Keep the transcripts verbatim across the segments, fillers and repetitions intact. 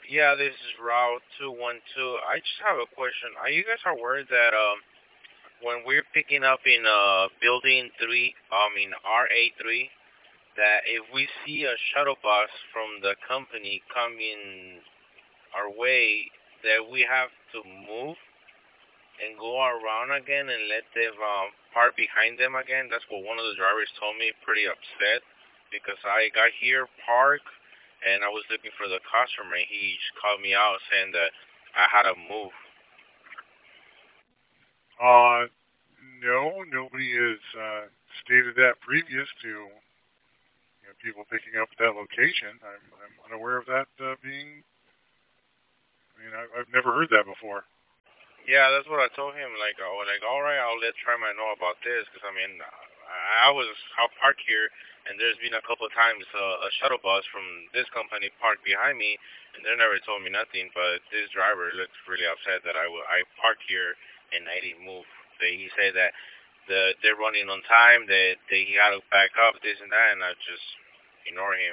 Yeah, this is Route two one two. I just have a question. Are you guys aware that um when we're picking up in uh building three, I mean R A three, that if we see a shuttle bus from the company coming our way, that we have to move and go around again and let them um, park behind them again? That's what one of the drivers told me. Pretty upset because I got here, park, and I was looking for the customer. And he just called me out saying that I had to move. Uh, no, nobody has uh, stated that previous to you know, people picking up at that location. I'm, I'm unaware of that uh, being. I mean, I, I've never heard that before. Yeah, that's what I told him. Like, oh, like, all right, I'll let Trema know about this because I mean, I I was I'll park here, and there's been a couple of times uh, a shuttle bus from this company parked behind me, and they never told me nothing. But this driver looked really upset that I wa- I parked here and I didn't move. They, he said that the they're running on time, that they he had to back up, this and that, and I just ignore him.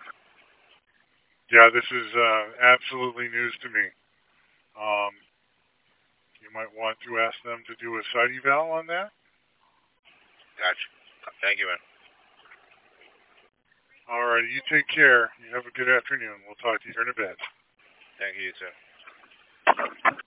Yeah, this is uh, absolutely news to me. Um, you might want to ask them to do a site eval on that. Gotcha. Thank you, man. All right, you take care. You have a good afternoon. We'll talk to you here in a bit. Thank you, too.